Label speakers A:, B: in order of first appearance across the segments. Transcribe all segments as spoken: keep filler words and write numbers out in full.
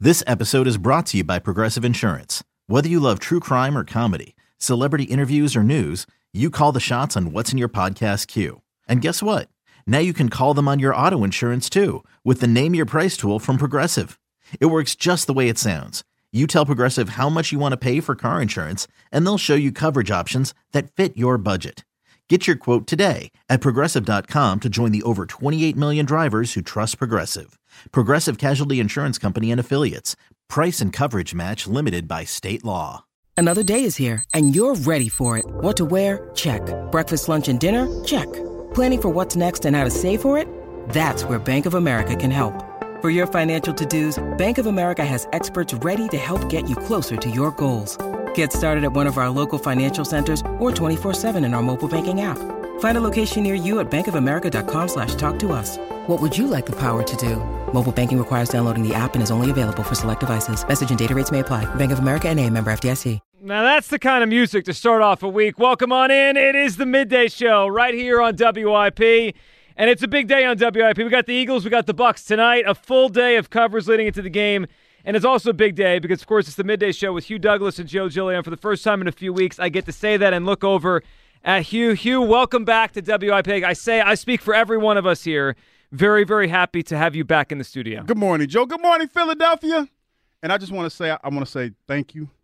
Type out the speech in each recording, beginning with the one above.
A: This episode is brought to you by Progressive Insurance. Whether you love true crime or comedy, celebrity interviews or news, you call the shots on what's in your podcast queue. And guess what? Now you can call them on your auto insurance too with the Name Your Price tool from Progressive. It works just the way it sounds. You tell Progressive how much you want to pay for car insurance, and they'll show you coverage options that fit your budget. Get your quote today at Progressive dot com to join the over twenty-eight million drivers who trust Progressive. Progressive Casualty Insurance Company and Affiliates. Price and coverage match limited by state law.
B: Another day is here, and you're ready for it. What to wear? Check. Breakfast, lunch, and dinner? Check. Planning for what's next and how to save for it? That's where Bank of America can help. For your financial to-dos, Bank of America has experts ready to help get you closer to your goals. Get started at one of our local financial centers or twenty-four seven in our mobile banking app. Find a location near you at bankofamerica.com slash talk to us. What would you like the power to do? Mobile banking requires downloading the app and is only available for select devices. Message and data rates may apply. Bank of America N A, member F D I C.
C: Now that's the kind of music to start off a week. Welcome on in. It is the Midday Show right here on W I P. And it's a big day on W I P. We got the Eagles, we got the Bucks tonight. A full day of coverage leading into the game. And it's also a big day because, of course, it's the Midday Show with Hugh Douglas and Joe Gilliam. For the first time in a few weeks, I get to say that and look over at Hugh. Hugh, welcome back to W I P. I say, I speak for every one of us here. Very, very happy to have you back in the studio.
D: Good morning, Joe. Good morning, Philadelphia. And I just want to say, I want to say thank you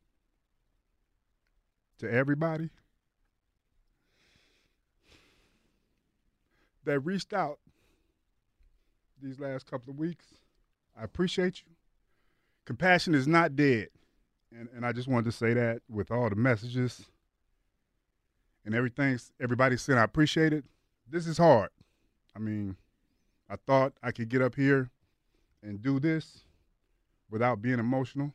D: to everybody that reached out these last couple of weeks. I appreciate you. Compassion is not dead. And and I just wanted to say that with all the messages and everything everybody said. I appreciate it. This is hard. I mean, I thought I could get up here and do this without being emotional.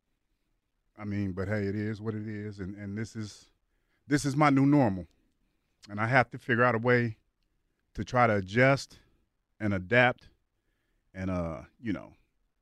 D: I mean, but hey, it is what it is, and, and this is this is my new normal. And I have to figure out a way to try to adjust and adapt and uh, you know,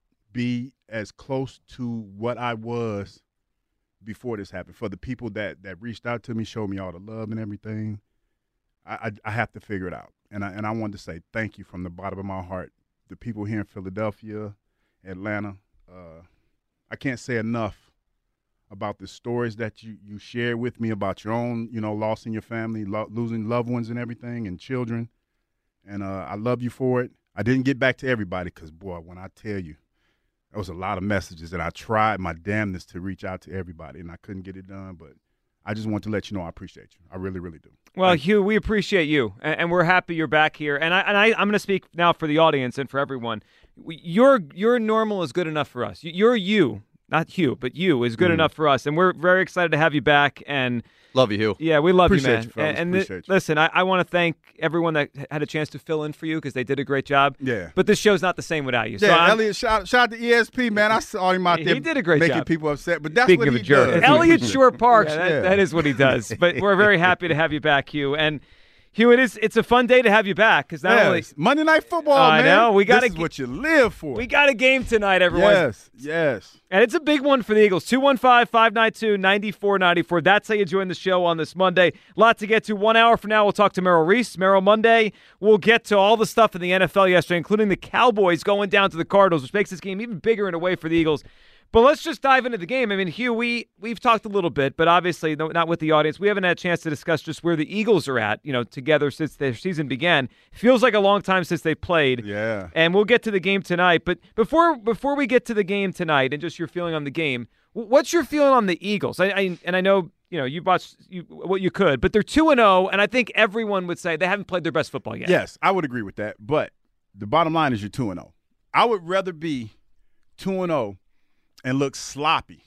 D: be as close to what I was before this happened. For the people that, that reached out to me, showed me all the love and everything, I, I, I have to figure it out. And I, and I wanted to say thank you from the bottom of my heart. The people here in Philadelphia, Atlanta, uh, I can't say enough about the stories that you, you shared with me about your own, you know, loss in your family, lo- losing loved ones and everything and children. And uh, I love you for it. I didn't get back to everybody because, boy, when I tell you, there was a lot of messages, and I tried my damnness to reach out to everybody, and I couldn't get it done. But I just want to let you know I appreciate you. I really, really do.
C: Well,
D: Thank
C: Hugh, you. we appreciate you, and, and we're happy you're back here. And, I, and I, I'm going to speak now for the audience and for everyone. Your your normal is good enough for us. You're you, not Hugh, but you is good mm. enough for us, and we're very excited to have you back. And
E: love you, Hugh.
C: Yeah, we love
D: appreciate
C: you, man.
D: You, fellas.
C: and
D: appreciate
C: th-
D: you.
C: listen, I, I want to thank everyone that had a chance to fill in for you because they did a great job.
D: Yeah.
C: But this show's not the same without you. So
D: yeah,
C: I'm,
D: Elliot, shout, shout out to E S P, man. I saw him out there
C: he did a great
D: making
C: job.
D: people upset, but that's
C: Speaking
D: what
C: of
D: he
C: a jerk,
D: does.
C: Elliot Shore Parks,
D: Yeah,
C: that,
D: yeah.
C: that is what he does. But we're very happy to have you back, Hugh. And Hugh, it is it's a fun day to have you back because not
D: yes.
C: only
D: Monday Night Football,
C: I
D: man.
C: know we got
D: this is what you live for.
C: We got a game tonight, everyone.
D: Yes, yes.
C: And it's a big one for the Eagles. two one five, five nine two, nine four nine four. That's how you join the show on this Monday. A lot to get to. One hour from now, we'll talk to Merrill Reese. Merrill Monday, we'll get to all the stuff in the N F L yesterday, including the Cowboys going down to the Cardinals, which makes this game even bigger in a way for the Eagles. But let's just dive into the game. I mean, Hugh, we, we've talked a little bit, but obviously no, not with the audience. We haven't had a chance to discuss just where the Eagles are at, you know, together since their season began. Feels like a long time since they played.
D: Yeah.
C: And we'll get to the game tonight. But before before we get to the game tonight and just your feeling on the game, what's your feeling on the Eagles? I, I And I know, you know, you watched you, what you could, but they're two and oh, and I think everyone would say they haven't played their best football yet.
D: Yes, I would agree with that. But the bottom line is you're two and oh. I would rather be two and oh and look sloppy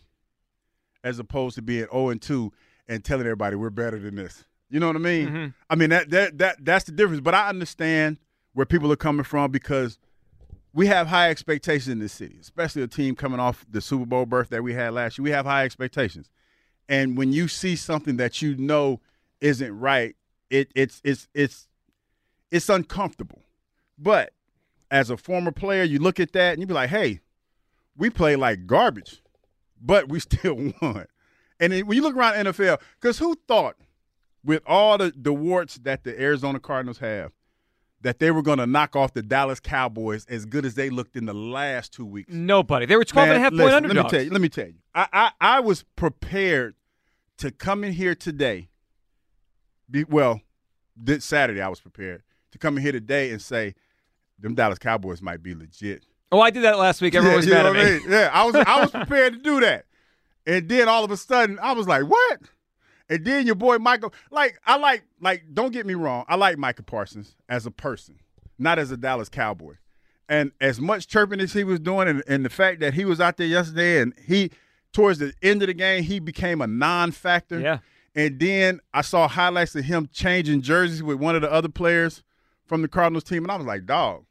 D: as opposed to being oh and two and telling everybody we're better than this. You know what I mean?
C: Mm-hmm.
D: I mean, that that that that's the difference. But I understand where people are coming from because we have high expectations in this city, especially a team coming off the Super Bowl berth that we had last year. We have high expectations. And when you see something that you know isn't right, it it's it's it's it's uncomfortable. But as a former player, you look at that and you be like, hey, we play like garbage, but we still won. And then when you look around the N F L, because who thought with all the, the warts that the Arizona Cardinals have, that they were going to knock off the Dallas Cowboys as good as they looked in the last two weeks.
C: Nobody. They were twelve
D: Man,
C: and a half
D: listen,
C: point underdogs.
D: Let me tell you. Let me tell you. I, I, I was prepared to come in here today. Be, well, this Saturday I was prepared to come in here today and say, them Dallas Cowboys might be legit.
C: Oh, I did that last week. Everyone
D: yeah,
C: was mad at me.
D: I mean? Yeah, I was I was prepared to do that. And then all of a sudden, I was like, what? And then your boy Michael, like, I like, like, don't get me wrong, I like Micah Parsons as a person, not as a Dallas Cowboy. And as much chirping as he was doing, and, and the fact that he was out there yesterday and he, towards the end of the game, he became a non-factor.
C: Yeah.
D: And then I saw highlights of him changing jerseys with one of the other players from the Cardinals team, and I was like, dog,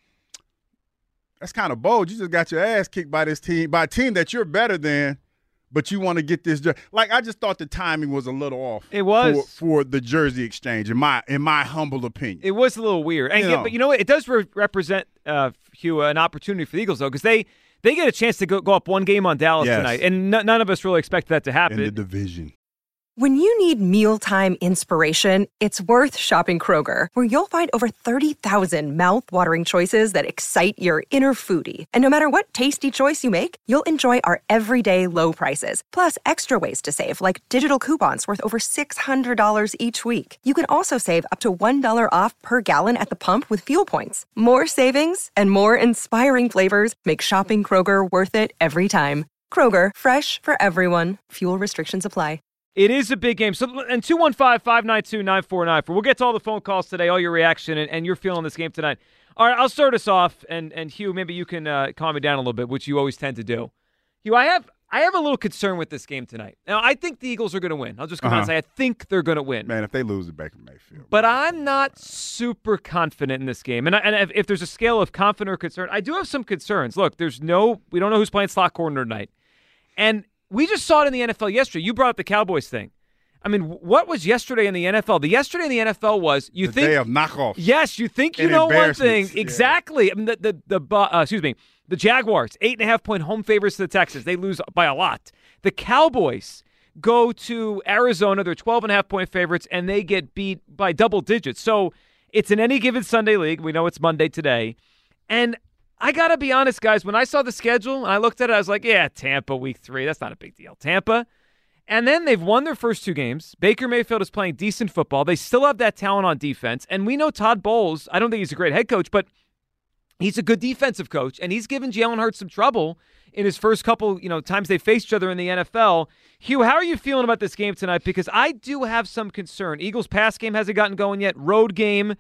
D: that's kind of bold. You just got your ass kicked by this team, by a team that you're better than, but you want to get this jersey. Like, I just thought the timing was a little off.
C: It was.
D: For, for the jersey exchange, in my in my humble opinion.
C: It was a little weird. And
D: You
C: yeah,
D: know.
C: But you know what? It does re- represent, uh, Hugh, an opportunity for the Eagles, though, because they, they get a chance to go, go up one game on Dallas
D: Yes.
C: tonight, and n- none of us really expect that to happen.
D: In the division.
E: When you need mealtime inspiration, it's worth shopping Kroger, where you'll find over thirty thousand mouth-watering choices that excite your inner foodie. And no matter what tasty choice you make, you'll enjoy our everyday low prices, plus extra ways to save, like digital coupons worth over six hundred dollars each week. You can also save up to one dollar off per gallon at the pump with fuel points. More savings and more inspiring flavors make shopping Kroger worth it every time. Kroger, fresh for everyone. Fuel restrictions apply.
C: It is a big game. So, and two one five, five nine two, nine four nine four. We'll get to all the phone calls today, all your reaction, and, and your feel on this game tonight. All right, I'll start us off, and, and Hugh, maybe you can uh, calm me down a little bit, which you always tend to do. Hugh, I have I have a little concern with this game tonight. Now, I think the Eagles are going to win. I'll just come out and
D: Uh-huh.
C: say I think they're going to win.
D: Man, if they lose to Baker Mayfield.
C: But I'm not super confident in this game. And, I, and if, if there's a scale of confident or concern, I do have some concerns. Look, there's no – we don't know who's playing slot corner tonight. And we just saw it in the N F L yesterday. You brought up the Cowboys thing. I mean, what was yesterday in the N F L? The yesterday in the N F L was you
D: the
C: think
D: day of knockoffs.
C: Yes, you think you
D: And
C: know one thing
D: embarrassments, yeah.
C: exactly. I mean, the the the Bu- uh, excuse me, the Jaguars eight and a half point home favorites to the Texans. They lose by a lot. The Cowboys go to Arizona. They're twelve and a half point favorites, and they get beat by double digits. So it's an any given Sunday league. We know it's Monday today, and I gotta be honest, guys. When I saw the schedule and I looked at it, I was like, yeah, Tampa week three. That's not a big deal. Tampa. And then they've won their first two games. Baker Mayfield is playing decent football. They still have that talent on defense. And we know Todd Bowles, I don't think he's a great head coach, but he's a good defensive coach. And he's given Jalen Hurts some trouble in his first couple, you know, times they faced each other in the N F L. Hugh, how are you feeling about this game tonight? Because I do have some concern. Eagles pass game hasn't gotten going yet. Road game.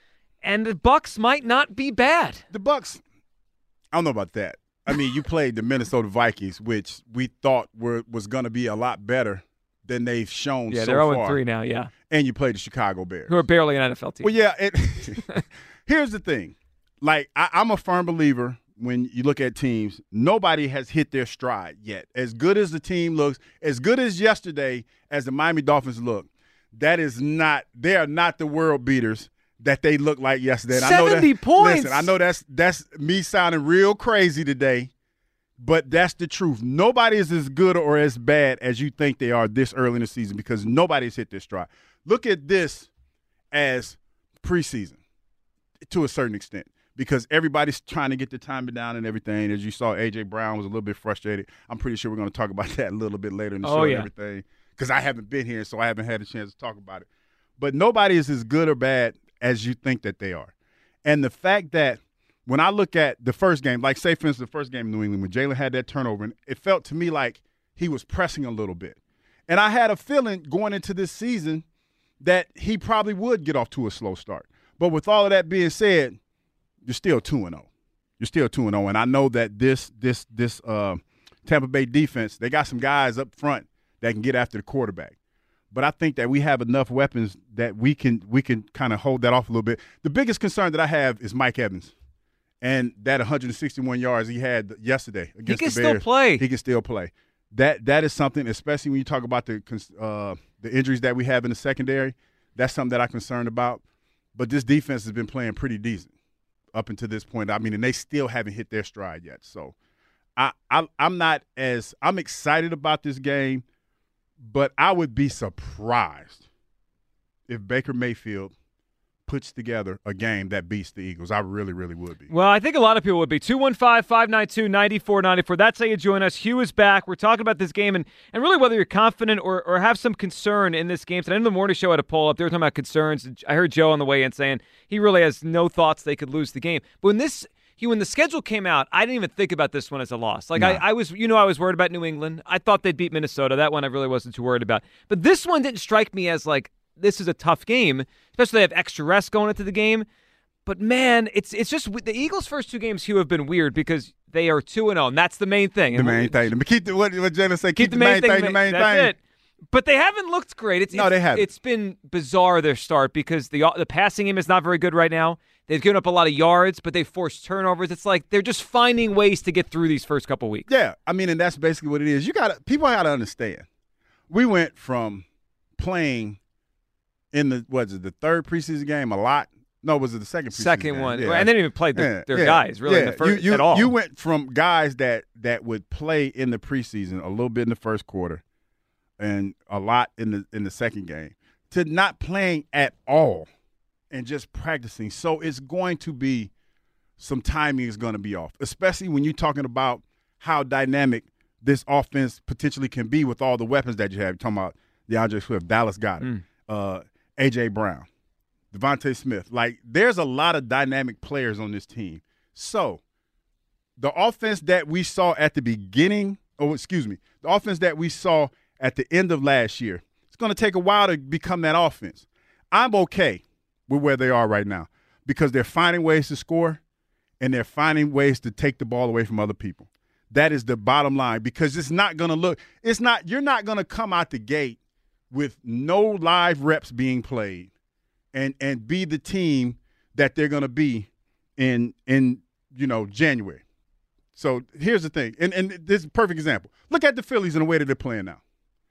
C: And the Bucs might not be bad.
D: The Bucs, I don't know about that. I mean, you played the Minnesota Vikings, which we thought were was going to be a lot better than they've shown
C: Yeah,
D: so
C: they're
D: far.
C: oh and three now, yeah.
D: And you played the Chicago Bears.
C: Who are barely an N F L team.
D: Well, yeah. It, here's the thing. Like, I, I'm a firm believer when you look at teams, nobody has hit their stride yet. As good as the team looks, as good as yesterday as the Miami Dolphins look, that is not – they are not the world beaters that they looked like yesterday. And I know
C: seventy
D: that,
C: points.
D: Listen, I know that's that's me sounding real crazy today, but that's the truth. Nobody is as good or as bad as you think they are this early in the season because nobody's hit their stride. Look at this as preseason to a certain extent because everybody's trying to get the timing down and everything. As you saw, A J. Brown was a little bit frustrated. I'm pretty sure we're going to talk about that a little bit later in the
C: Oh,
D: show
C: yeah.
D: and everything because I haven't been here, so I haven't had a chance to talk about it. But nobody is as good or bad as you think that they are. And the fact that when I look at the first game, like say, for instance, the first game in New England, when Jalen had that turnover, and it felt to me like he was pressing a little bit. And I had a feeling going into this season that he probably would get off to a slow start. But with all of that being said, you're still two and oh. You're still two and oh. And I know that this this this uh, Tampa Bay defense, they got some guys up front that can get after the quarterback. But I think that we have enough weapons that we can we can kind of hold that off a little bit. The biggest concern that I have is Mike Evans and that one hundred sixty-one yards he had yesterday against
C: He can
D: the Bears.
C: still play.
D: He can still play. That that is something, especially when you talk about the uh, the injuries that we have in the secondary. That's something that I'm concerned about. But this defense has been playing pretty decent up until this point. I mean, and they still haven't hit their stride yet. So I, I I'm not as I'm excited about this game. But I would be surprised if Baker Mayfield puts together a game that beats the Eagles. I really, really would be.
C: Well, I think a lot of people would be. two one five, five nine two, nine four nine four. That's how you join us. Hugh is back. We're talking about this game and, and really whether you're confident or, or have some concern in this game. Today in the morning show, I had a poll up. They were talking about concerns. I heard Joe on the way in saying he really has no thoughts they could lose the game. But when this Hugh, when the schedule came out, I didn't even think about this one as a loss. Like,
D: no.
C: I, I was, you know, I was worried about New England. I thought they'd beat Minnesota. That one I really wasn't too worried about. But this one didn't strike me as, like, this is a tough game, especially they have extra rest going into the game. But, man, it's it's just the Eagles' first two games, Hugh, have been weird because they are two and oh, and that's the main thing.
D: The
C: and
D: main thing. Keep the, what, what Jenna said, keep,
C: keep the,
D: the
C: main
D: main thing,
C: thing,
D: the main
C: that's
D: thing.
C: It. But they haven't looked great. It's,
D: no,
C: it's,
D: they haven't.
C: It's been bizarre, their start, because the the passing game is not very good right now. They've given up a lot of yards, but they've forced turnovers. It's like they're just finding ways to get through these first couple weeks.
D: Yeah, I mean, and that's basically what it is. You got people got to understand. We went from playing in the what is it, the third preseason game a lot. No, was it the second preseason
C: Second
D: game?
C: one,
D: Yeah.
C: and they didn't even play the,
D: yeah,
C: their
D: yeah,
C: guys really
D: yeah.
C: in the first
D: you, you,
C: at all.
D: You went from guys that that would play in the preseason a little bit in the first quarter, and a lot in the in the second game, to not playing at all. And just practicing. So it's going to be some timing is going to be off, especially when you're talking about how dynamic this offense potentially can be with all the weapons that you have. You're talking about DeAndre Swift, Dallas Goedert, mm. uh, A J. Brown, Devontae Smith. Like, there's a lot of dynamic players on this team. So the offense that we saw at the beginning, oh, excuse me, the offense that we saw at the end of last year, it's going to take a while to become that offense. I'm okay with where they are right now because they're finding ways to score and they're finding ways to take the ball away from other people. That is the bottom line because it's not going to look – it's not – you're not going to come out the gate with no live reps being played and and be the team that they're going to be in, in you know, January. So here's the thing, and, and this is a perfect example. Look at the Phillies and the way that they're playing now.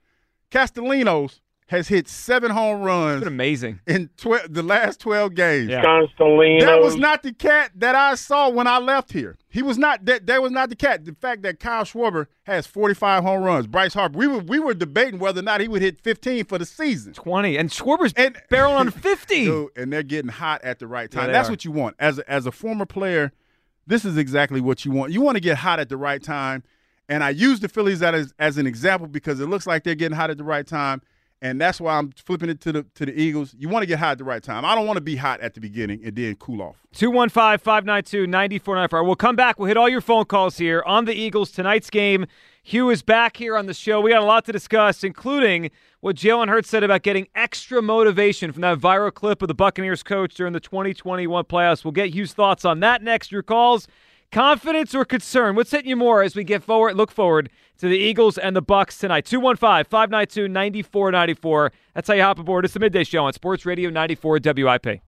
D: Castellanos – has hit seven home runs.
C: It's been amazing.
D: In tw- the last twelve games.
C: Yeah.
D: That was not the cat that I saw when I left here. He was not that. That was not the cat. The fact that Kyle Schwarber has forty-five home runs. Bryce Harper. We were we were debating whether or not he would hit fifteen for the season.
C: twenty and Schwarber's
D: and,
C: barreling on fifty.
D: Dude, and they're getting hot at the right time.
C: Yeah,
D: That's
C: are.
D: what you want as a, as a former player. This is exactly what you want. You want to get hot at the right time. And I use the Phillies as as an example because it looks like they're getting hot at the right time. And that's why I'm flipping it to the to the Eagles. You want to get hot at the right time. I don't want to be hot at the beginning and then cool off.
C: two one five, five nine two, nine four nine four. We'll come back. We'll hit all your phone calls here on the Eagles tonight's game. Hugh is back here on the show. We got a lot to discuss, including what Jalen Hurts said about getting extra motivation from that viral clip of the Buccaneers coach during the twenty twenty-one playoffs. We'll get Hugh's thoughts on that next. Your calls. Confidence or concern? What's hitting you more as we get forward? Look forward to the Eagles and the Bucs tonight. two one five, five nine two, nine four nine four. That's how you hop aboard. It's the Midday Show on Sports Radio ninety-four W I P.